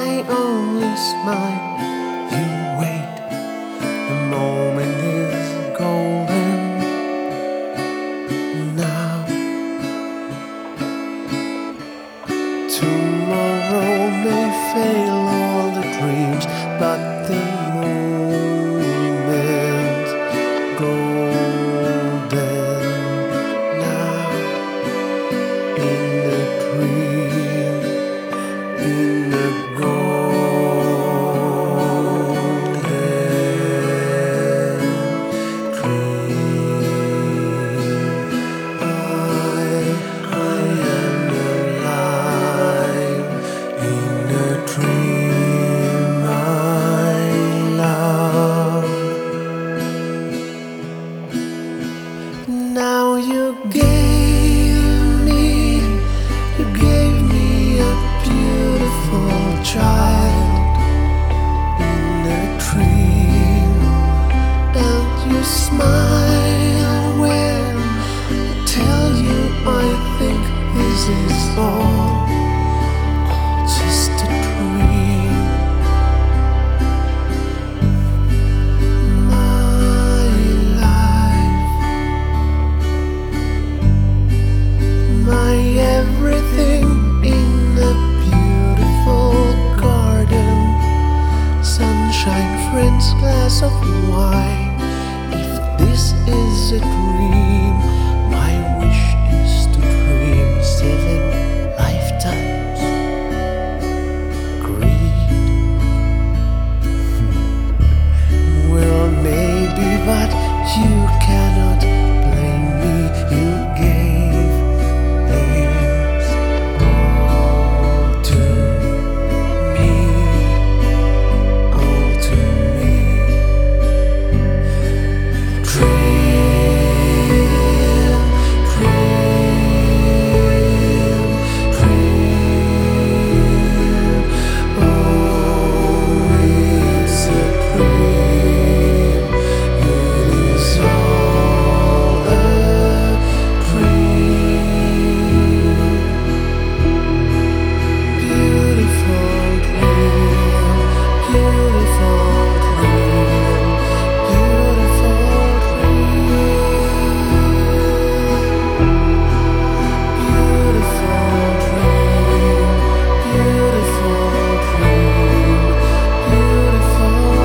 I only smile. You wait, the moment is golden now. Tomorrow may fail all the dreams, but the moment golden now. In a dream, in a golden dream, I am alive. In a dream I love. Now you gave me a beautiful child in a dream, and you smile when I tell you I think this is all just a dream. My life, my everything in a beautiful garden, sunshine, friends, glass of wine. If this is a dream, my wish is to dream 7 lifetimes. Greed, well, maybe, but you cannot blame me. You gave things all to me, all to me. Dream, dream, dream. Oh, it's a dream. It is all a dream. Beautiful dream, beautiful dream, beautiful dream, beautiful dream, beautiful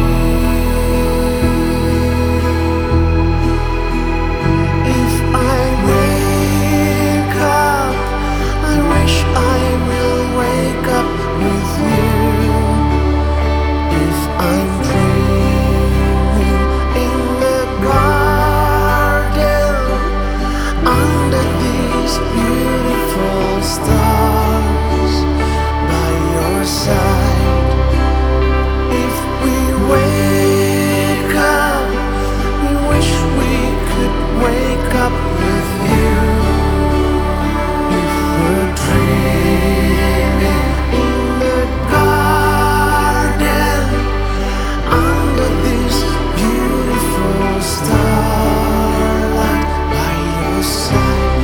dream. If I wake up, I wish I will wake up with you. If I'm dreaming in the garden under these beautiful stars by your side. If we wake up, we wish we could wake up with you. If we're dreaming in the garden under this beautiful starlight by your side.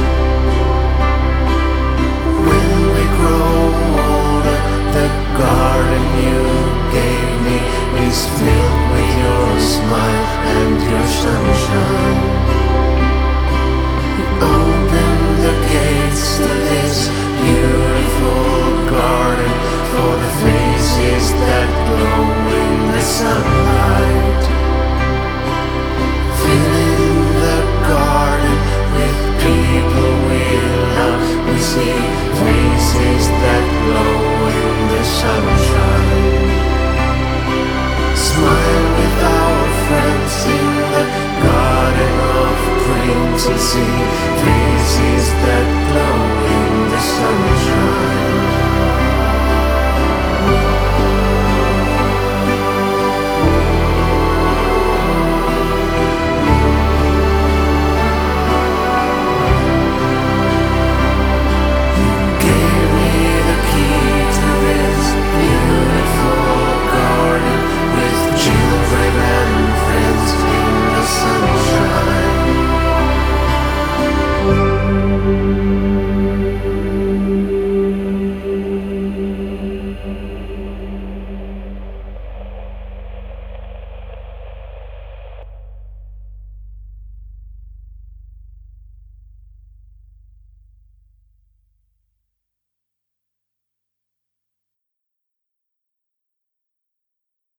When we grow older, the garden you gave me is filled with your smile and your sunshine. You open the gates to this beautiful garden for the faces that glow in the sunlight.